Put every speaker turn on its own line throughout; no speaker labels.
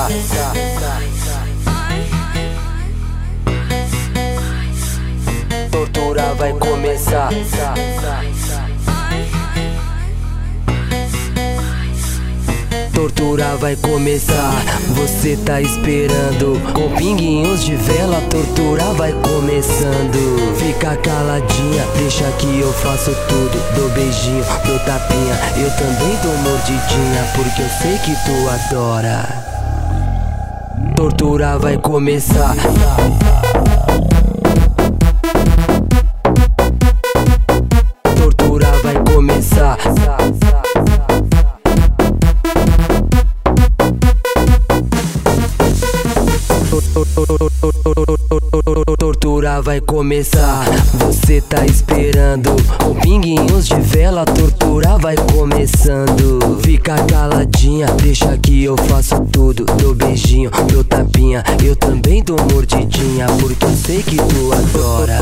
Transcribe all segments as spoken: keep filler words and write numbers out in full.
começar. Tortura vai começar. Tortura vai começar, você tá esperando. Com pinguinhos de vela, tortura vai começando. Fica caladinha, deixa que eu faço tudo. Dou beijinho, dou tapinha, eu também dou mordidinha, porque eu sei que tu adora. Tortura vai começar. Tortura vai começar. Tortura vai começar, você tá esperando. Com pinguinhos de vela, tortura vai começando. Fica caladinha, deixa que eu faço tudo. Dou beijinho, dou tapinha, eu também dou mordidinha, porque eu sei que tu adora.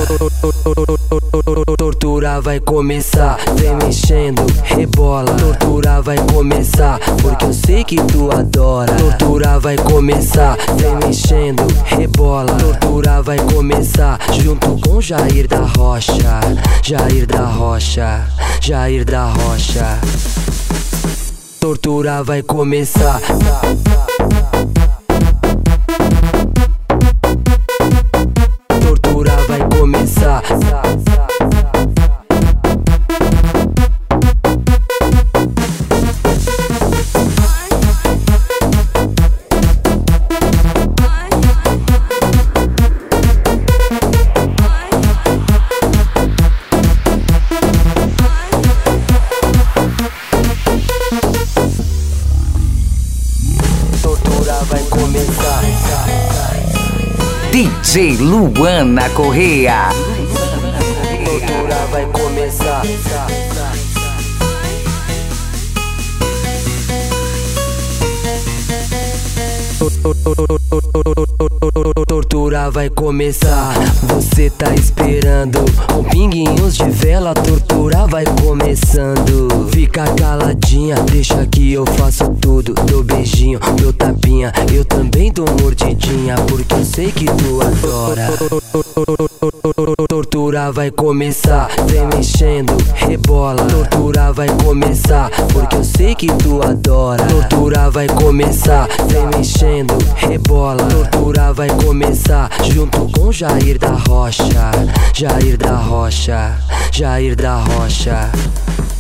Tortura vai começar, vem mexendo, rebola. Tortura vai começar, porque eu sei que tu adora. Tortura vai começar, vem mexendo, rebola. Tortura vai começar, junto com Jair da Rocha. Jair da Rocha, Jair da Rocha. Tortura vai começar. Tortura vai começar. Vai começar.
D J Luana Correa.
Tortura vai começar. Tortura vai começar, você tá esperando. Com pinguinhos de vela, tortura vai começando. Fica caladinha, deixa que eu faço tudo. Dou beijinho, dou tapinha, eu também dou mordidinha, porque eu sei que tu adora. Tortura vai começar, vem mexendo, rebola. Tortura vai começar, porque eu sei que tu adora. Tortura vai começar, vem mexendo, rebola. Tortura vai começar, junto com Jair da Rocha. Jair da Rocha, Jair da Rocha.